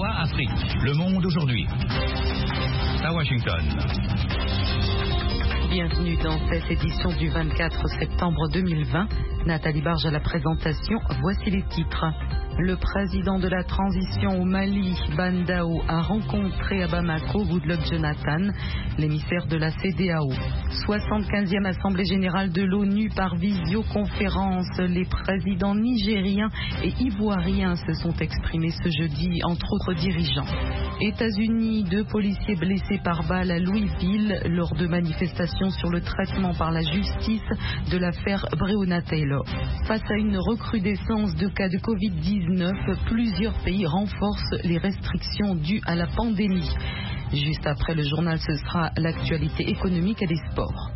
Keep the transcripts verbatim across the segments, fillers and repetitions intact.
Voix Afrique. Le monde aujourd'hui. À Washington. Bienvenue dans cette édition du vingt-quatre septembre deux mille vingt. Nathalie Barge à la présentation. Voici les titres. Le président de la transition au Mali, Bandao, a rencontré à Bamako Goodluck Jonathan, l'émissaire de la C D A O. soixante-quinzième Assemblée générale de l'ONU par visioconférence. Les présidents nigériens et ivoiriens se sont exprimés ce jeudi, entre autres dirigeants. États-Unis, deux policiers blessés par balle à Louisville lors de manifestations sur le traitement par la justice de l'affaire Breonna Taylor. Face à une recrudescence de cas de covid dix-neuf, plusieurs pays renforcent les restrictions dues à la pandémie. Juste après le journal, ce sera l'actualité économique et des sports.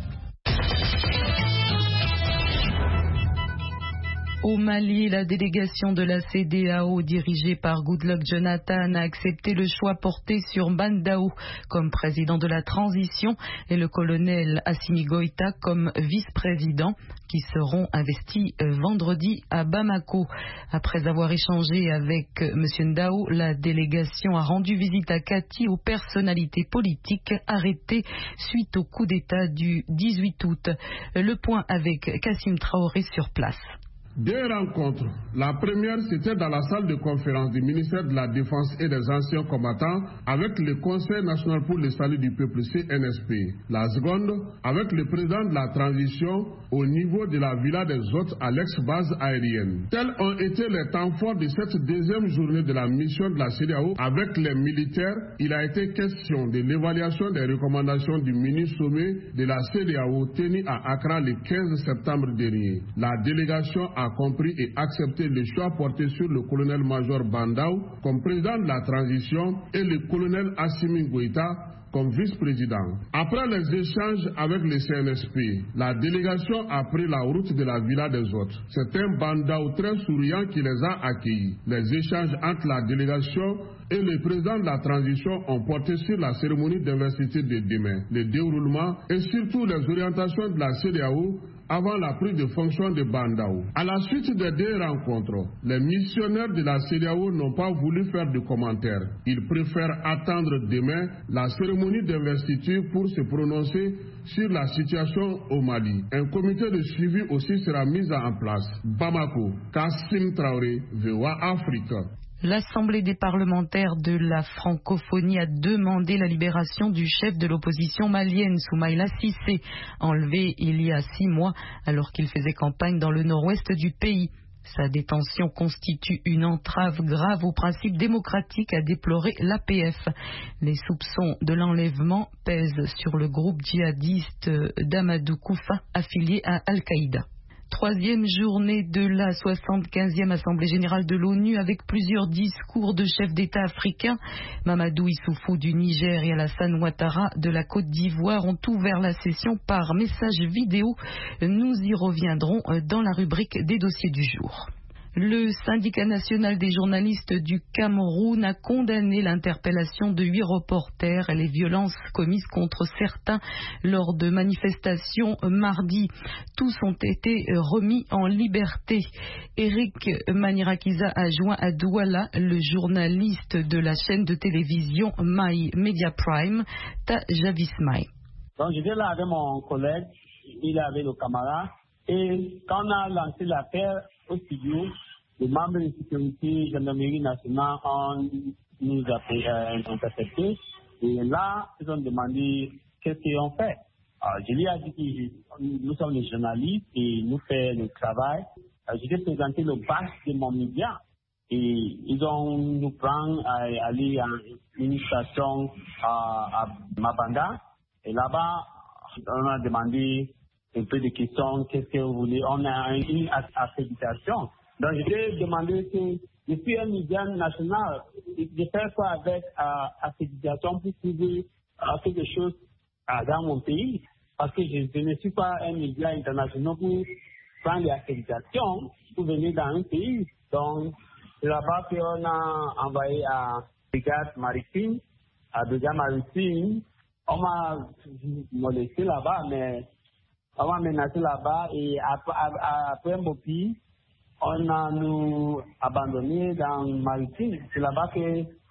Au Mali, la délégation de la C D A O dirigée par Goodluck Jonathan a accepté le choix porté sur Bandao comme président de la transition et le colonel Assimi Goïta comme vice-président qui seront investis vendredi à Bamako. Après avoir échangé avec M. Ndao, la délégation a rendu visite à Kati aux personnalités politiques arrêtées suite au coup d'État du dix-huit août. Le point avec Kassim Traoré sur place. Deux rencontres. La première, c'était dans la salle de conférence du ministère de la Défense et des Anciens Combattants avec le Conseil national pour le salut du peuple C N S P. La seconde, avec le président de la transition au niveau de la Villa des Hôtes à l'ex-base aérienne. Tels ont été les temps forts de cette deuxième journée de la mission de la C D A O avec les militaires. Il a été question de l'évaluation des recommandations du mini-sommet de la C D A O tenu à Accra le quinze septembre dernier. La délégation a a compris et accepté le choix porté sur le colonel-major Bandao comme président de la transition et le colonel Assimi Goïta comme vice-président. Après les échanges avec le C N S P, la délégation a pris la route de la Villa des Hôtes. C'est un Bandao très souriant qui les a accueillis. Les échanges entre la délégation et le président de la transition ont porté sur la cérémonie d'investiture de demain, le déroulement et surtout les orientations de la C D A O avant la prise de fonction de Bandao. À la suite des deux rencontres, les missionnaires de la C D A O n'ont pas voulu faire de commentaires. Ils préfèrent attendre demain la cérémonie d'investiture pour se prononcer sur la situation au Mali. Un comité de suivi aussi sera mis en place. Bamako, Kassim Traoré, V O A Afrique. L'Assemblée des parlementaires de la francophonie a demandé la libération du chef de l'opposition malienne, Soumaïla Cissé, enlevé il y a six mois alors qu'il faisait campagne dans le nord-ouest du pays. Sa détention constitue une entrave grave au principe démocratique, a déploré l'A P F. Les soupçons de l'enlèvement pèsent sur le groupe djihadiste d'Amadou Koufa, affilié à Al-Qaïda. Troisième journée de la soixante-quinzième Assemblée générale de l'ONU avec plusieurs discours de chefs d'État africains. Mamadou Issoufou du Niger et Alassane Ouattara de la Côte d'Ivoire ont ouvert la session par message vidéo. Nous y reviendrons dans la rubrique des dossiers du jour. Le syndicat national des journalistes du Cameroun a condamné l'interpellation de huit reporters et les violences commises contre certains lors de manifestations mardi. Tous ont été remis en liberté. Eric Manirakiza a joint à Douala le journaliste de la chaîne de télévision My Media Prime, Ta Javismai. Donc j'étais là avec mon collègue, il avait le camarade, et quand on a lancé l'affaire au studio, les membres de sécurité gendarmerie nationale ont nous euh, interpellés. Et là, ils ont demandé qu'est-ce qu'ils ont fait. Alors, je lui ai dit que nous sommes les journalistes et nous faisons le travail. Alors, je vais présenter le badge de mon média. Et ils ont nous prendre à aller à une station à, à Mabanda. Et là-bas, on a demandé un peu de questions. Qu'est-ce que vous voulez? On a une accréditation. Donc, je vais demander que je suis un média national. Je fais quoi avec euh, accréditation pour trouver euh, quelque chose euh, dans mon pays? Parce que je, je ne suis pas un média international pour prendre l'accréditation pour venir dans un pays. Donc, c'est là-bas qu'on a envoyé à Brigade Maritime, à Brigade Maritime. On m'a molesté là-bas, mais on m'a menacé là-bas et après, après un beau pays, on a nous abandonné dans Maritime. C'est là-bas que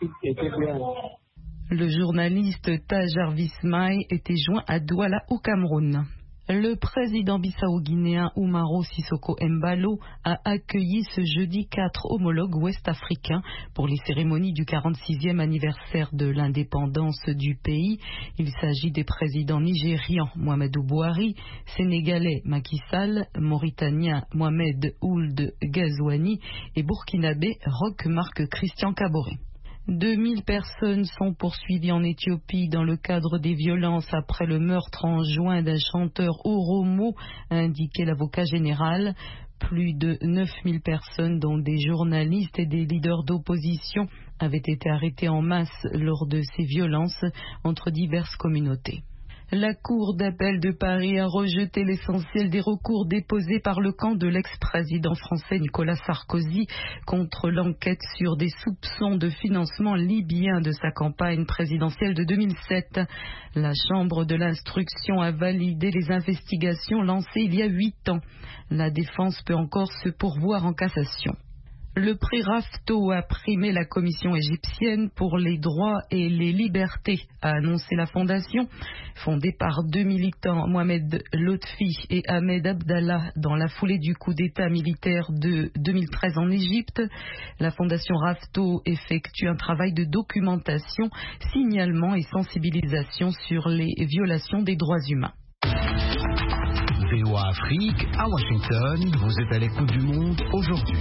tout était bien. Le journaliste Taj Jarvis Mai était joint à Douala au Cameroun. Le président bissau-guinéen Umaro Sissoko Embalo a accueilli ce jeudi quatre homologues ouest-africains pour les cérémonies du quarante-sixième anniversaire de l'indépendance du pays. Il s'agit des présidents nigérians Muhammadu Buhari, sénégalais Macky Sall, mauritanien Mohamed Ould Ghazouani et burkinabé Roch Marc Christian Kaboré. deux mille personnes sont poursuivies en Éthiopie dans le cadre des violences après le meurtre en juin d'un chanteur Oromo, a indiqué l'avocat général. Plus de neuf mille personnes, dont des journalistes et des leaders d'opposition, avaient été arrêtées en masse lors de ces violences entre diverses communautés. La Cour d'appel de Paris a rejeté l'essentiel des recours déposés par le camp de l'ex-président français Nicolas Sarkozy contre l'enquête sur des soupçons de financement libyen de sa campagne présidentielle de deux mille sept. La Chambre de l'instruction a validé les investigations lancées il y a huit ans. La défense peut encore se pourvoir en cassation. Le prix Rafto a primé la commission égyptienne pour les droits et les libertés, a annoncé la fondation. Fondée par deux militants, Mohamed Lotfi et Ahmed Abdallah, dans la foulée du coup d'État militaire de deux mille treize en Égypte, la fondation Rafto effectue un travail de documentation, signalement et sensibilisation sur les violations des droits humains. V O A Afrique, à Washington, vous êtes à l'écoute du monde aujourd'hui.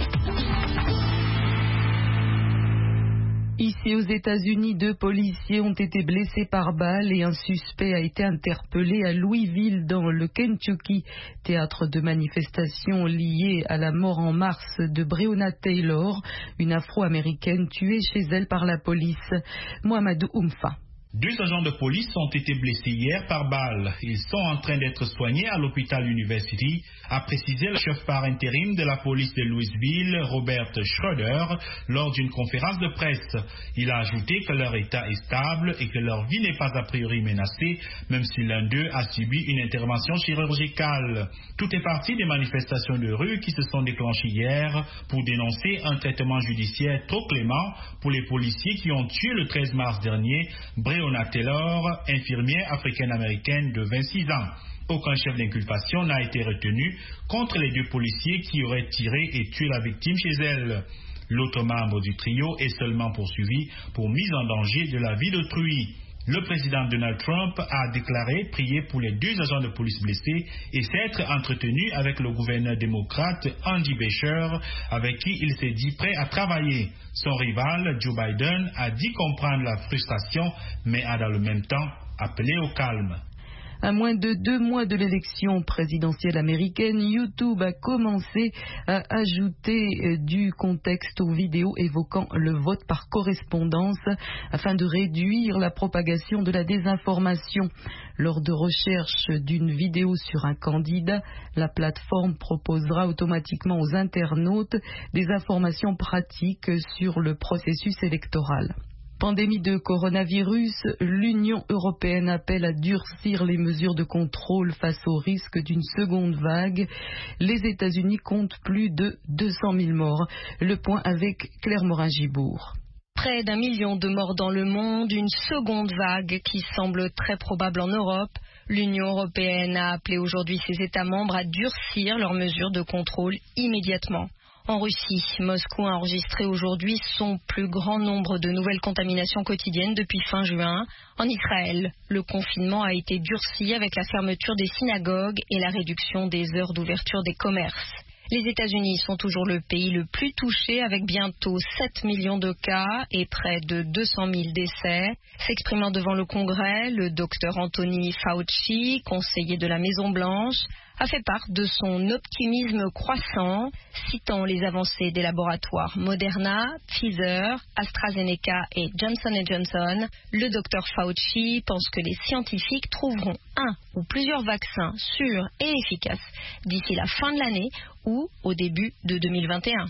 Ici aux États-Unis, deux policiers ont été blessés par balle et un suspect a été interpellé à Louisville dans le Kentucky, théâtre de manifestations liées à la mort en mars de Breonna Taylor, une Afro-américaine tuée chez elle par la police. Mohamedou Oumfa. Deux agents de police ont été blessés hier par balle. Ils sont en train d'être soignés à l'hôpital University, a précisé le chef par intérim de la police de Louisville, Robert Schroeder, lors d'une conférence de presse. Il a ajouté que leur état est stable et que leur vie n'est pas a priori menacée, même si l'un d'eux a subi une intervention chirurgicale. Tout est parti des manifestations de rue qui se sont déclenchées hier pour dénoncer un traitement judiciaire trop clément pour les policiers qui ont tué le treize mars dernier Breonna Taylor, infirmière africaine-américaine de vingt-six ans. Aucun chef d'inculpation n'a été retenu contre les deux policiers qui auraient tiré et tué la victime chez elle. L'autre membre du trio est seulement poursuivi pour mise en danger de la vie d'autrui. Le président Donald Trump a déclaré prier pour les deux agents de police blessés et s'être entretenu avec le gouverneur démocrate Andy Beshear, avec qui il s'est dit prêt à travailler. Son rival, Joe Biden, a dit comprendre la frustration, mais a dans le même temps appelé au calme. À moins de deux mois de l'élection présidentielle américaine, YouTube a commencé à ajouter du contexte aux vidéos évoquant le vote par correspondance afin de réduire la propagation de la désinformation. Lors de recherche d'une vidéo sur un candidat, la plateforme proposera automatiquement aux internautes des informations pratiques sur le processus électoral. Pandémie de coronavirus, l'Union européenne appelle à durcir les mesures de contrôle face au risque d'une seconde vague. Les États-Unis comptent plus de deux cent mille morts. Le point avec Claire Morin-Gibourg. Près d'un million de morts dans le monde, une seconde vague qui semble très probable en Europe. L'Union européenne a appelé aujourd'hui ses États membres à durcir leurs mesures de contrôle immédiatement. En Russie, Moscou a enregistré aujourd'hui son plus grand nombre de nouvelles contaminations quotidiennes depuis fin juin. En Israël, le confinement a été durci avec la fermeture des synagogues et la réduction des heures d'ouverture des commerces. Les États-Unis sont toujours le pays le plus touché avec bientôt sept millions de cas et près de deux cent mille décès. S'exprimant devant le Congrès, le docteur Anthony Fauci, conseiller de la Maison-Blanche, a fait part de son optimisme croissant, citant les avancées des laboratoires Moderna, Pfizer, AstraZeneca et Johnson and Johnson. Le docteur Fauci pense que les scientifiques trouveront un ou plusieurs vaccins sûrs et efficaces d'ici la fin de l'année ou au début de deux mille vingt et un.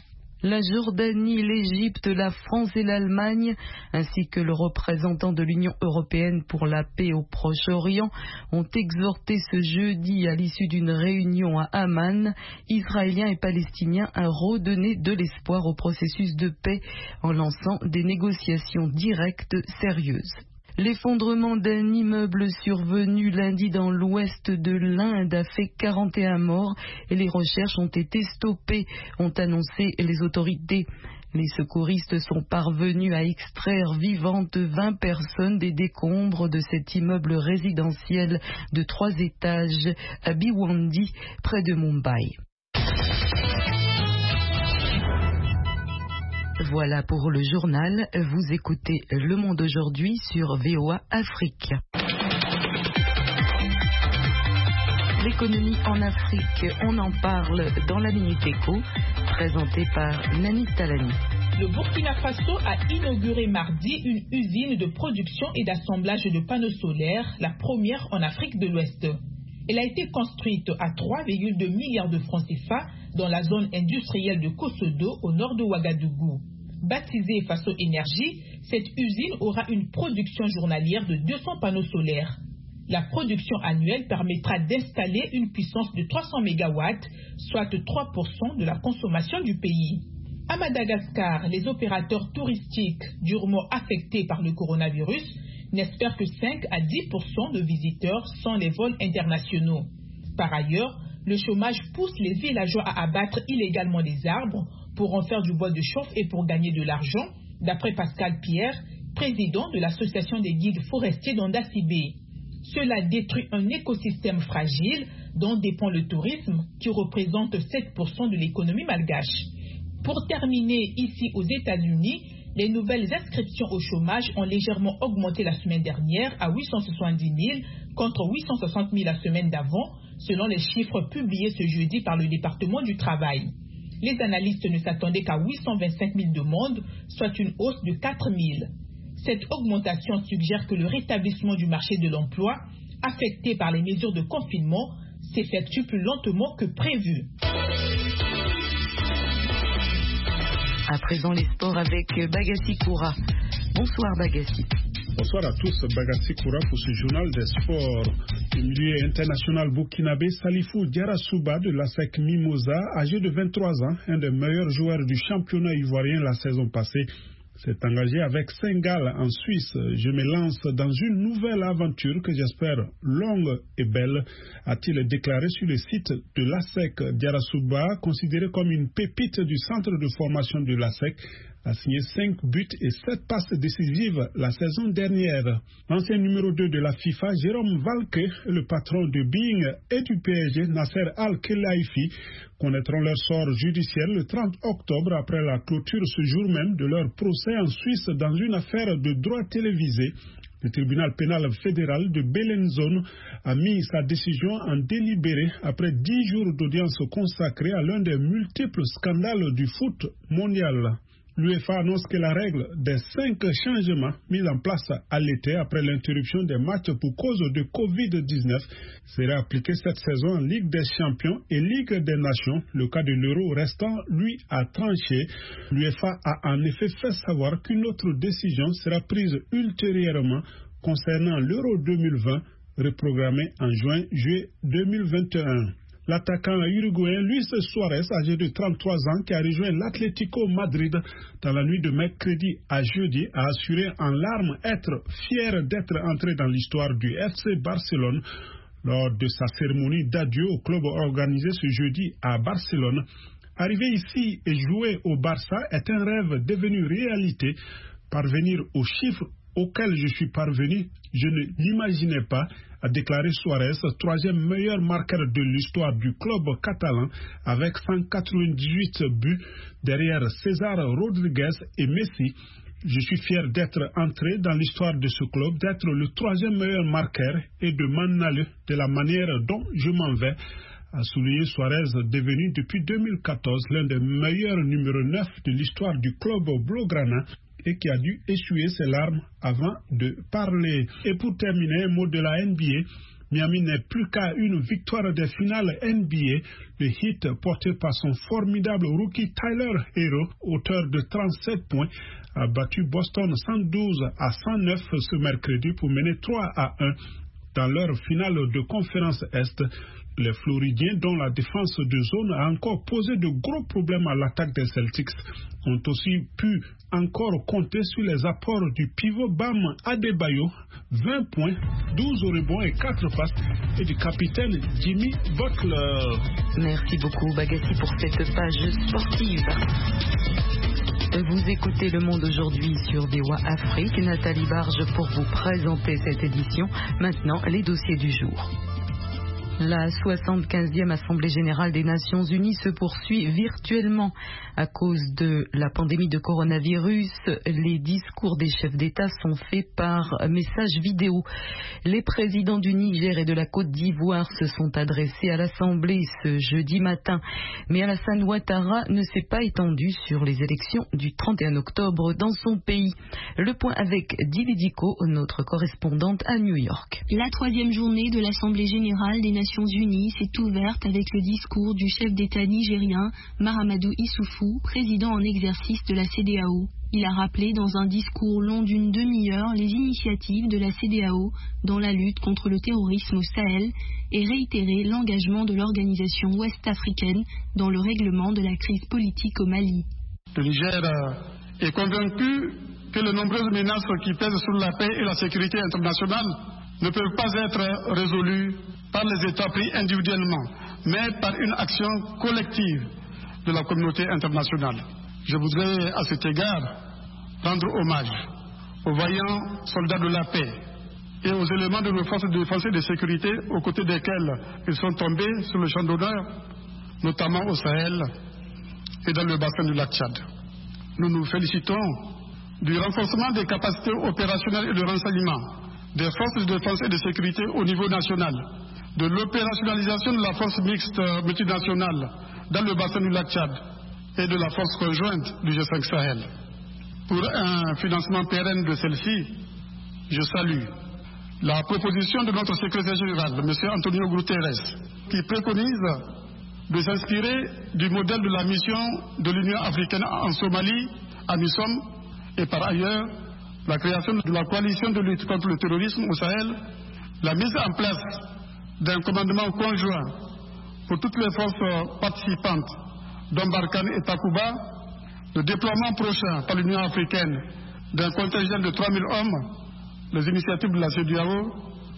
La Jordanie, l'Égypte, la France et l'Allemagne, ainsi que le représentant de l'Union européenne pour la paix au Proche-Orient, ont exhorté ce jeudi, à l'issue d'une réunion à Amman, Israéliens et Palestiniens à redonner de l'espoir au processus de paix en lançant des négociations directes sérieuses. L'effondrement d'un immeuble survenu lundi dans l'ouest de l'Inde a fait quarante et un morts et les recherches ont été stoppées, ont annoncé les autorités. Les secouristes sont parvenus à extraire vivantes vingt personnes des décombres de cet immeuble résidentiel de trois étages à Bhiwandi, près de Mumbai. Voilà pour le journal. Vous écoutez Le Monde aujourd'hui sur V O A Afrique. L'économie en Afrique, on en parle dans la Minute Éco, présentée par Nani Talani. Le Burkina Faso a inauguré mardi une usine de production et d'assemblage de panneaux solaires, la première en Afrique de l'Ouest. Elle a été construite à trois virgule deux milliards de francs C F A dans la zone industrielle de Kosodo au nord de Ouagadougou. Baptisée Faso Énergie, cette usine aura une production journalière de deux cents panneaux solaires. La production annuelle permettra d'installer une puissance de trois cents mégawatts, soit trois pour cent de la consommation du pays. À Madagascar, les opérateurs touristiques durement affectés par le coronavirus n'espèrent que cinq à dix pour cent de visiteurs sans les vols internationaux. Par ailleurs, le chômage pousse les villageois à abattre illégalement des arbres pour en faire du bois de chauffe et pour gagner de l'argent, d'après Pascal Pierre, président de l'association des guides forestiers d'Andasibé. Cela détruit un écosystème fragile dont dépend le tourisme, qui représente sept pour cent de l'économie malgache. Pour terminer, ici aux États-Unis, les nouvelles inscriptions au chômage ont légèrement augmenté la semaine dernière à huit cent soixante-dix mille contre huit cent soixante mille la semaine d'avant, selon les chiffres publiés ce jeudi par le département du travail. Les analystes ne s'attendaient qu'à huit cent vingt-cinq mille demandes, soit une hausse de quatre mille. Cette augmentation suggère que le rétablissement du marché de l'emploi, affecté par les mesures de confinement, s'effectue plus lentement que prévu. À présent, les sports avec Bagassi Koura. Bonsoir Bagassi. Bonsoir à tous, Bagassi Koura pour ce journal des sports. Le milieu international burkinabé Salifou Diarra-Souba de l'A S E C Mimosa, âgé de vingt-trois ans, un des meilleurs joueurs du championnat ivoirien la saison passée, s'est engagé avec Saint-Gall en Suisse. Je me lance dans une nouvelle aventure que j'espère longue et belle, a-t-il déclaré sur le site de l'A S E C. Diarra-Souba, considéré comme une pépite du centre de formation de l'A S E C, a signé cinq buts et sept passes décisives la saison dernière. L'ancien numéro deux de la FIFA, Jérôme Valque, le patron de Being et du P S G, Nasser Al-Khelaifi, connaîtront leur sort judiciaire le trente octobre après la clôture ce jour même de leur procès en Suisse dans une affaire de droit télévisé. Le tribunal pénal fédéral de Belenzone a mis sa décision en délibéré après dix jours d'audience consacrée à l'un des multiples scandales du foot mondial. L'UEFA annonce que la règle des cinq changements mis en place à l'été après l'interruption des matchs pour cause de covid dix-neuf sera appliquée cette saison en Ligue des Champions et Ligue des Nations. Le cas de l'Euro restant, lui, à trancher. L'UEFA a en effet fait savoir qu'une autre décision sera prise ultérieurement concernant l'Euro deux mille vingt, reprogrammé en juin-juillet deux mille vingt et un. L'attaquant uruguayen Luis Suarez, âgé de trente-trois ans, qui a rejoint l'Atlético Madrid dans la nuit de mercredi à jeudi, a assuré en larmes être fier d'être entré dans l'histoire du F C Barcelone lors de sa cérémonie d'adieu au club organisé ce jeudi à Barcelone. Arriver ici et jouer au Barça est un rêve devenu réalité. Parvenir aux chiffres auxquels je suis parvenu, je ne l'imaginais pas, a déclaré Suarez, troisième meilleur marqueur de l'histoire du club catalan avec cent quatre-vingt-dix-huit buts derrière César Rodriguez et Messi. Je suis fier d'être entré dans l'histoire de ce club, d'être le troisième meilleur marqueur et de m'en aller de la manière dont je m'en vais, a souligné Suarez, devenu depuis deux mille quatorze l'un des meilleurs numéro neuf de l'histoire du club blaugrana, et qui a dû essuyer ses larmes avant de parler. Et pour terminer, un mot de la N B A. Miami n'est plus qu'à une victoire des finales N B A. Le Heat, porté par son formidable rookie Tyler Hero, auteur de trente-sept points, a battu Boston cent douze à cent neuf ce mercredi pour mener trois à un dans leur finale de conférence Est. Les Floridiens, dont la défense de zone a encore posé de gros problèmes à l'attaque des Celtics, ont aussi pu encore compter sur les apports du pivot Bam Adebayo, vingt points, douze rebonds et quatre passes, et du capitaine Jimmy Butler. Merci beaucoup Bagassi pour cette page sportive. Vous écoutez Le Monde aujourd'hui sur V O A Afrique. Nathalie Barge pour vous présenter cette édition. Maintenant, les dossiers du jour. La soixante-quinzième Assemblée générale des Nations unies se poursuit virtuellement. À cause de la pandémie de coronavirus, les discours des chefs d'État sont faits par message vidéo. Les présidents du Niger et de la Côte d'Ivoire se sont adressés à l'Assemblée ce jeudi matin. Mais Alassane Ouattara ne s'est pas étendu sur les élections du trente et un octobre dans son pays. Le point avec Dili Diko, notre correspondante à New York. La troisième journée de l'Assemblée générale des Nations Unies s'est ouverte avec le discours du chef d'État nigérien Mahamadou Issoufou, président en exercice de la C E D E A O. Il a rappelé dans un discours long d'une demi-heure les initiatives de la C E D E A O dans la lutte contre le terrorisme au Sahel et réitéré l'engagement de l'organisation ouest-africaine dans le règlement de la crise politique au Mali. Le Niger est convaincu que les nombreuses menaces qui pèsent sur la paix et la sécurité internationale ne peuvent pas être résolues par les États pris individuellement, mais par une action collective de la communauté internationale. Je voudrais à cet égard rendre hommage aux vaillants soldats de la paix et aux éléments de nos forces de défense et de sécurité aux côtés desquels ils sont tombés sur le champ d'honneur, notamment au Sahel et dans le bassin du lac Tchad. Nous nous félicitons du renforcement des capacités opérationnelles et de renseignement des forces de défense et de sécurité au niveau national, de l'opérationnalisation de la force mixte multinationale dans le bassin du lac Tchad et de la force conjointe du G cinq Sahel. Pour un financement pérenne de celle-ci, je salue la proposition de notre secrétaire général, M. Antonio Guterres, qui préconise de s'inspirer du modèle de la mission de l'Union africaine en Somalie, à Missom, et par ailleurs, la création de la coalition de lutte contre le terrorisme au Sahel, la mise en place d'un commandement conjoint pour toutes les forces participantes, dont Barkhane et Takuba, le déploiement prochain par l'Union africaine d'un contingent de trois mille hommes, les initiatives de la C E D E A O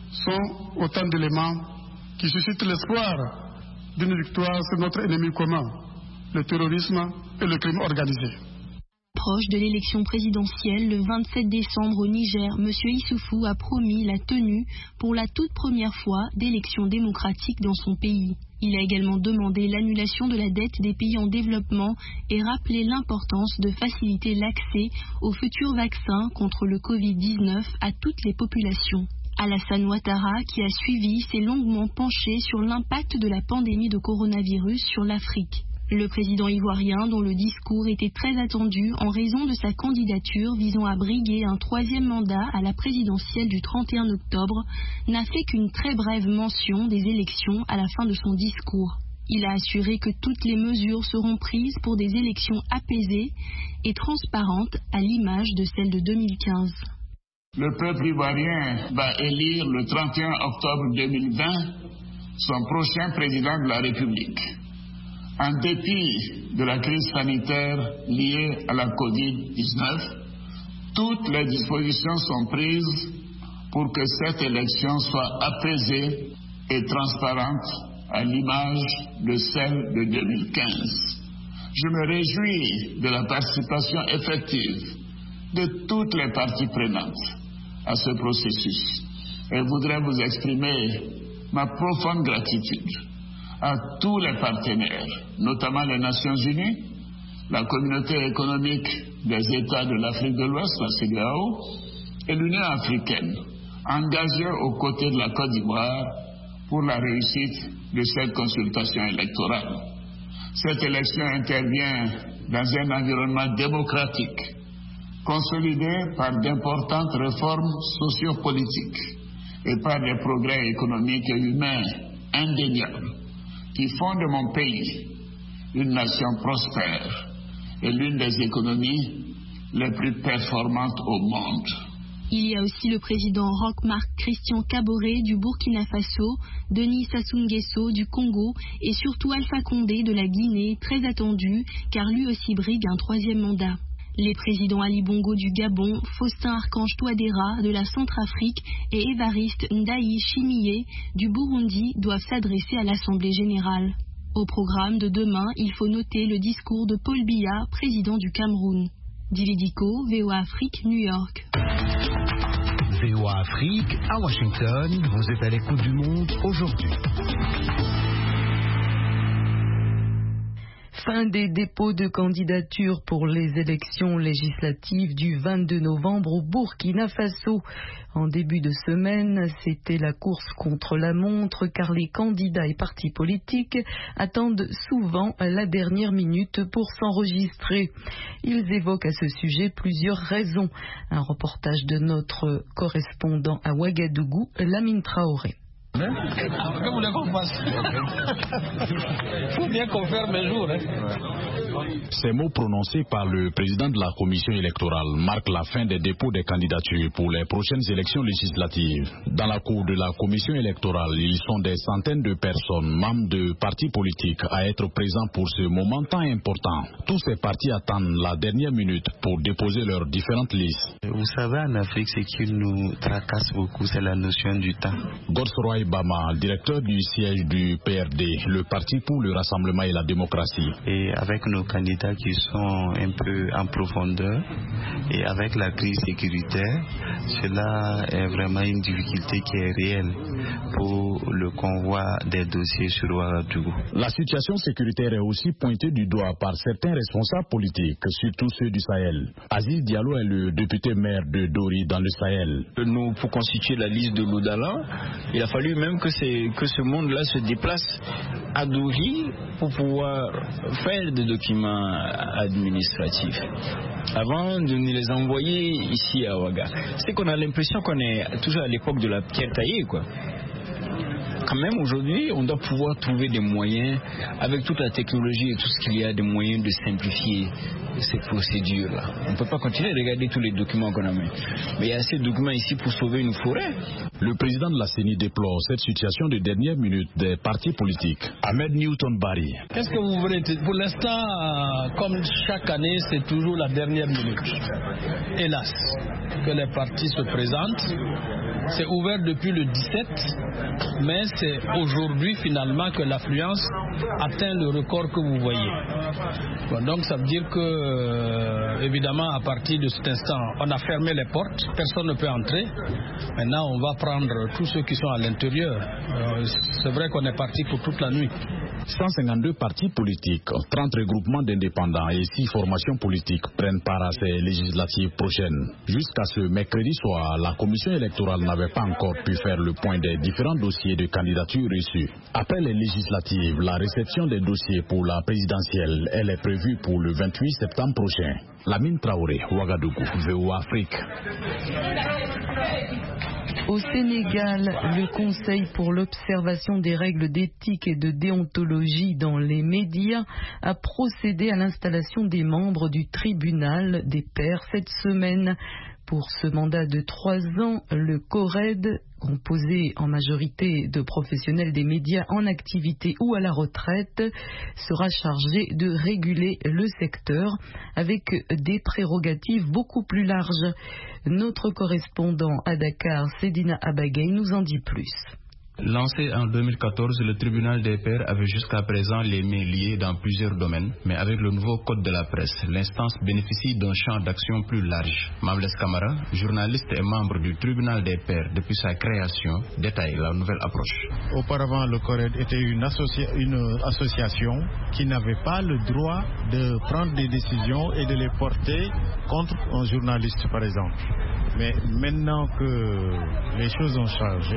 sont autant d'éléments qui suscitent l'espoir d'une victoire sur notre ennemi commun, le terrorisme et le crime organisé. Proche de l'élection présidentielle le vingt-sept décembre au Niger, M. Issoufou a promis la tenue pour la toute première fois d'élections démocratiques dans son pays. Il a également demandé l'annulation de la dette des pays en développement et rappelé l'importance de faciliter l'accès aux futurs vaccins contre le covid dix-neuf à toutes les populations. Alassane Ouattara, qui a suivi, s'est longuement penché sur l'impact de la pandémie de coronavirus sur l'Afrique. Le président ivoirien, dont le discours était très attendu en raison de sa candidature visant à briguer un troisième mandat à la présidentielle du trente et un octobre, n'a fait qu'une très brève mention des élections à la fin de son discours. Il a assuré que toutes les mesures seront prises pour des élections apaisées et transparentes à l'image de celles de deux mille quinze. Le peuple ivoirien va élire le trente et un octobre deux mille vingt son prochain président de la République. En dépit de la crise sanitaire liée à la covid dix-neuf, toutes les dispositions sont prises pour que cette élection soit apaisée et transparente à l'image de celle de deux mille quinze. Je me réjouis de la participation effective de toutes les parties prenantes à ce processus et voudrais vous exprimer ma profonde gratitude à tous les partenaires, notamment les Nations Unies, la communauté économique des États de l'Afrique de l'Ouest, la C E D E A O, et l'Union africaine, engagée aux côtés de la Côte d'Ivoire pour la réussite de cette consultation électorale. Cette élection intervient dans un environnement démocratique, consolidé par d'importantes réformes sociopolitiques et par des progrès économiques et humains indéniables qui font de mon pays une nation prospère et l'une des économies les plus performantes au monde. Il y a aussi le président Roch-Marc Christian Kaboré du Burkina Faso, Denis Sassou Nguesso du Congo et surtout Alpha Condé de la Guinée, très attendu car lui aussi brigue un troisième mandat. Les présidents Ali Bongo du Gabon, Faustin Archange Touadéra de la Centrafrique et Évariste Ndayi Chimié du Burundi doivent s'adresser à l'Assemblée générale. Au programme de demain, il faut noter le discours de Paul Biya, président du Cameroun. Dividico, V O A Afrique, New York. V O A Afrique, à Washington, vous êtes à l'écoute du monde aujourd'hui. Fin des dépôts de candidature pour les élections législatives du vingt-deux novembre au Burkina Faso. En début de semaine, c'était la course contre la montre car les candidats et partis politiques attendent souvent la dernière minute pour s'enregistrer. Ils évoquent à ce sujet plusieurs raisons. Un reportage de notre correspondant à Ouagadougou, Lamine Traoré. Que voulez qu'on fasse? Faut bien qu'on ferme mes jours. Hein. Ces mots prononcés par le président de la commission électorale marquent la fin des dépôts des candidatures pour les prochaines élections législatives. Dans la cour de la commission électorale, ils sont des centaines de personnes, membres de partis politiques, à être présents pour ce moment tant important. Tous ces partis attendent la dernière minute pour déposer leurs différentes listes. Vous savez, en Afrique, ce qui nous tracasse beaucoup, c'est la notion du temps. Gorsroy Bama, directeur du siège du P R D, le Parti pour le Rassemblement et la Démocratie. Et avec nos candidats qui sont un peu en profondeur et avec la crise sécuritaire, cela est vraiment une difficulté qui est réelle pour le convoi des dossiers sur Ouagadougou. La situation sécuritaire est aussi pointée du doigt par certains responsables politiques, surtout ceux du Sahel. Aziz Diallo est le député maire de Dori dans le Sahel. Nous, pour constituer la liste de l'Oudala, il a fallu même que, que ce monde-là se déplace à Dori pour pouvoir faire des documents administratifs avant de nous les envoyer ici à Ouaga. C'est qu'on a l'impression qu'on est toujours à l'époque de la pierre taillée, quoi. Quand même, aujourd'hui, on doit pouvoir trouver des moyens, avec toute la technologie et tout ce qu'il y a, des moyens de simplifier ces procédures-là. On ne peut pas continuer à regarder tous les documents qu'on a mis. Mais il y a assez de documents ici pour sauver une forêt. Le président de la C E N I déplore cette situation de dernière minute des partis politiques. Ahmed Newton Barry. Qu'est-ce que vous voulez dire? Pour l'instant, comme chaque année, c'est toujours la dernière minute. Hélas, que les partis se présentent. C'est ouvert depuis le dix-sept, mais c'est aujourd'hui finalement que l'affluence atteint le record que vous voyez. Bon, donc ça veut dire que, euh, évidemment, à partir de cet instant, on a fermé les portes, personne ne peut entrer. Maintenant, on va prendre tous ceux qui sont à l'intérieur. Euh, c'est vrai qu'on est parti pour toute la nuit. cent cinquante-deux partis politiques, trente regroupements d'indépendants et six formations politiques prennent part à ces législatives prochaines. Jusqu'à ce mercredi soir, la commission électorale n'avait pas encore pu faire le point des différents dossiers de candidature reçus. Après les législatives, la réception des dossiers pour la présidentielle, elle est prévue pour le vingt-huit septembre prochain. Lamine Traoré, Ouagadougou, V O A Afrique. Au Sénégal, le Conseil pour l'observation des règles d'éthique et de déontologie dans les médias a procédé à l'installation des membres du tribunal des pairs cette semaine. Pour ce mandat de trois ans, le CORED, composé en majorité de professionnels des médias en activité ou à la retraite, sera chargé de réguler le secteur avec des prérogatives beaucoup plus larges. Notre correspondant à Dakar, Sedina Abagay, nous en dit plus. Lancé en deux mille quatorze, le tribunal des pairs avait jusqu'à présent les mains liées dans plusieurs domaines, mais avec le nouveau code de la presse, l'instance bénéficie d'un champ d'action plus large. Mamles Camara, journaliste et membre du tribunal des pairs depuis sa création, détaille la nouvelle approche. Auparavant, le CORED était une, associa- une association qui n'avait pas le droit de prendre des décisions et de les porter contre un journaliste, par exemple. Mais maintenant que les choses ont changé,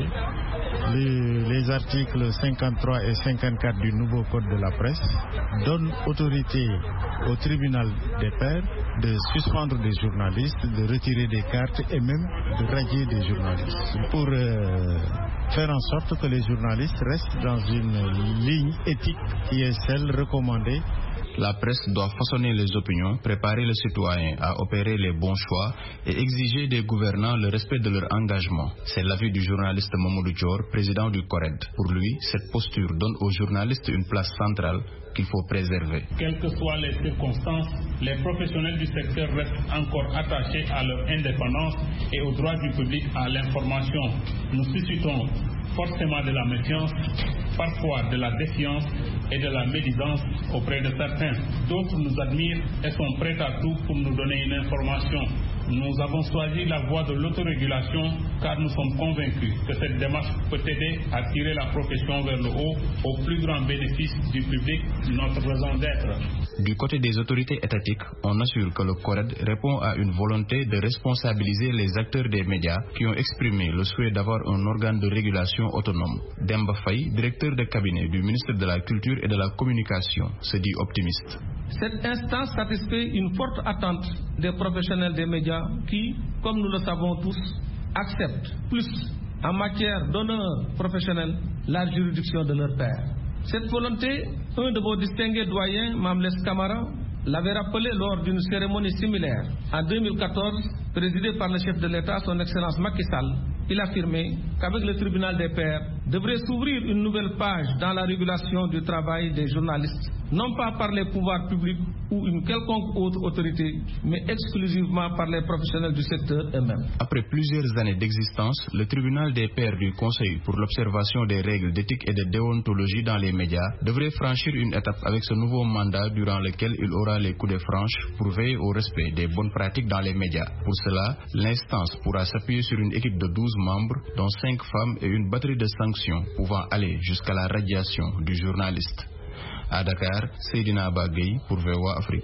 les, les articles cinquante-trois et cinquante-quatre du nouveau code de la presse donnent autorité au tribunal des pairs de suspendre des journalistes, de retirer des cartes et même de radier des journalistes pour euh, faire en sorte que les journalistes restent dans une ligne éthique qui est celle recommandée. La presse doit façonner les opinions, préparer les citoyens à opérer les bons choix et exiger des gouvernants le respect de leur engagement. C'est l'avis du journaliste Mamadou Dior, président du CORED. Pour lui, cette posture donne aux journalistes une place centrale qu'il faut préserver. Quelles que soient les circonstances, les professionnels du secteur restent encore attachés à leur indépendance et au droit du public à l'information. Nous suscitons forcément de la méfiance, parfois de la défiance et de la médisance auprès de certains. D'autres nous admirent et sont prêts à tout pour nous donner une information. Nous avons choisi la voie de l'autorégulation car nous sommes convaincus que cette démarche peut aider à tirer la profession vers le haut au plus grand bénéfice du public, notre raison d'être. Du côté des autorités étatiques, on assure que le CORED répond à une volonté de responsabiliser les acteurs des médias qui ont exprimé le souhait d'avoir un organe de régulation autonome. Demba Faye, directeur de cabinet du ministre de la Culture et de la Communication, se dit optimiste. Cette instance satisfait une forte attente des professionnels des médias qui, comme nous le savons tous, acceptent plus en matière d'honneur professionnel la juridiction de leur père. Cette volonté, un de vos distingués doyens, Mamles Camara, l'avait rappelé lors d'une cérémonie similaire en deux mille quatorze, présidée par le chef de l'État, son Excellence Macky Sall. Il affirmait qu'avec le tribunal des pairs devrait s'ouvrir une nouvelle page dans la régulation du travail des journalistes, non pas par les pouvoirs publics ou une quelconque autre autorité, mais exclusivement par les professionnels du secteur eux-mêmes. Après plusieurs années d'existence, le tribunal des pairs du Conseil pour l'observation des règles d'éthique et de déontologie dans les médias devrait franchir une étape avec ce nouveau mandat durant lequel il aura les coups de franche pour veiller au respect des bonnes pratiques dans les médias. Pour cela, l'instance pourra s'appuyer sur une équipe de douze membres, dont cinq femmes et une batterie de sanctions pouvant aller jusqu'à la radiation du journaliste. À Dakar, Seydina Bagay pour V O A Afrique.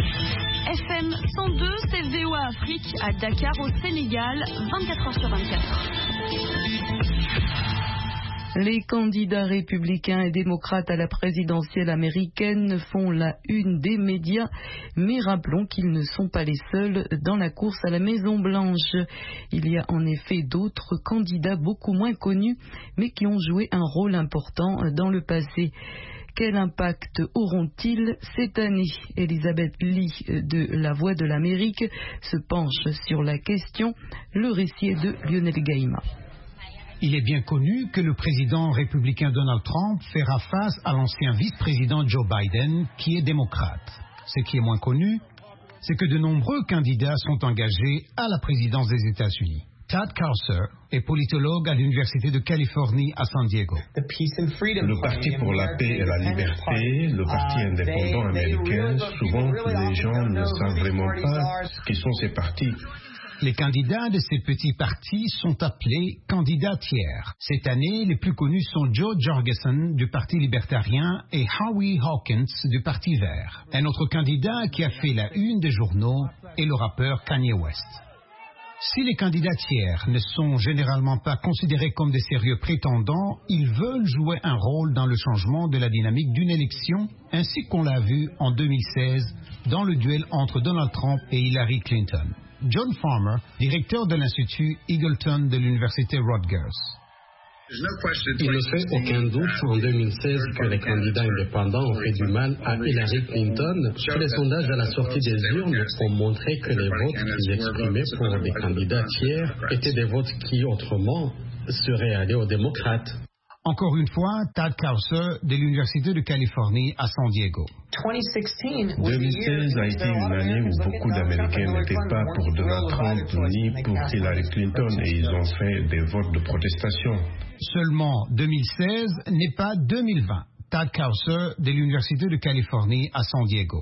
F M cent deux, c'est V O A Afrique à Dakar au Sénégal, vingt-quatre heures sur vingt-quatre. Les candidats républicains et démocrates à la présidentielle américaine font la une des médias, mais rappelons qu'ils ne sont pas les seuls dans la course à la Maison-Blanche. Il y a en effet d'autres candidats beaucoup moins connus, mais qui ont joué un rôle important dans le passé. Quel impact auront-ils cette année? Elisabeth Lee de La Voix de l'Amérique se penche sur la question. Le récit est de Lionel Gaïma. Il est bien connu que le président républicain Donald Trump fera face à l'ancien vice-président Joe Biden, qui est démocrate. Ce qui est moins connu, c'est que de nombreux candidats sont engagés à la présidence des États-Unis. Tad Carcer est politologue à l'Université de Californie à San Diego. Le Parti pour la paix et la liberté, le Parti indépendant américain, souvent les gens ne savent vraiment pas ce qui sont ces partis. Les candidats de ces petits partis sont appelés candidats tiers. Cette année, les plus connus sont Joe Jorgensen du Parti libertarien et Howie Hawkins du Parti vert. Un autre candidat qui a fait la une des journaux est le rappeur Kanye West. Si les candidats tiers ne sont généralement pas considérés comme des sérieux prétendants, ils veulent jouer un rôle dans le changement de la dynamique d'une élection, ainsi qu'on l'a vu en deux mille seize dans le duel entre Donald Trump et Hillary Clinton. John Farmer, directeur de l'Institut Eagleton de l'Université Rutgers. Il ne fait aucun doute en deux mille seize que les candidats indépendants ont fait du mal à Hillary Clinton. Les sondages à la sortie des urnes ont montré que les votes qu'ils exprimaient pour des candidats tiers étaient des votes qui, autrement, seraient allés aux démocrates. Encore une fois, Tad Carcer de l'Université de Californie à San Diego. deux mille seize a été une année où beaucoup d'Américains n'étaient pas pour Donald Trump ni pour Hillary Clinton et ils ont fait des votes de protestation. Seulement deux mille seize n'est pas deux mille vingt. Tad Carcer de l'Université de Californie à San Diego.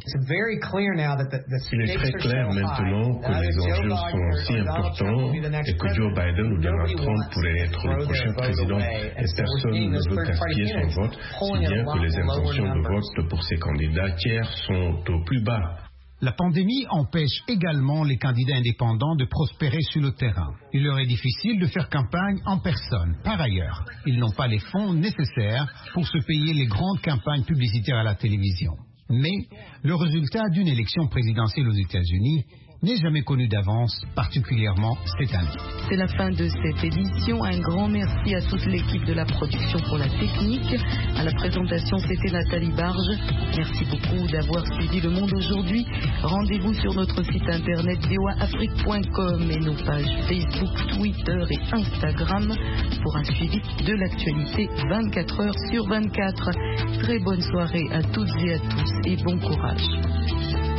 Il est très clair maintenant que les enjeux sont si importants et que Joe Biden ou Donald Trump pourraient être le prochain président et personne ne veut gaspiller son vote, si bien que les intentions de vote pour ces candidats tiers sont au plus bas. La pandémie empêche également les candidats indépendants de prospérer sur le terrain. Il leur est difficile de faire campagne en personne. Par ailleurs, ils n'ont pas les fonds nécessaires pour se payer les grandes campagnes publicitaires à la télévision. Mais le résultat d'une élection présidentielle aux États-Unis n'est jamais connu d'avance, particulièrement cette année. C'est la fin de cette édition. Un grand merci à toute l'équipe de la production pour la technique. À la présentation, c'était Nathalie Barge. Merci beaucoup d'avoir suivi Le Monde aujourd'hui. Rendez-vous sur notre site internet v o a afrique point com et nos pages Facebook, Twitter et Instagram pour un suivi de l'actualité vingt-quatre heures sur vingt-quatre. Très bonne soirée à toutes et à tous et bon courage.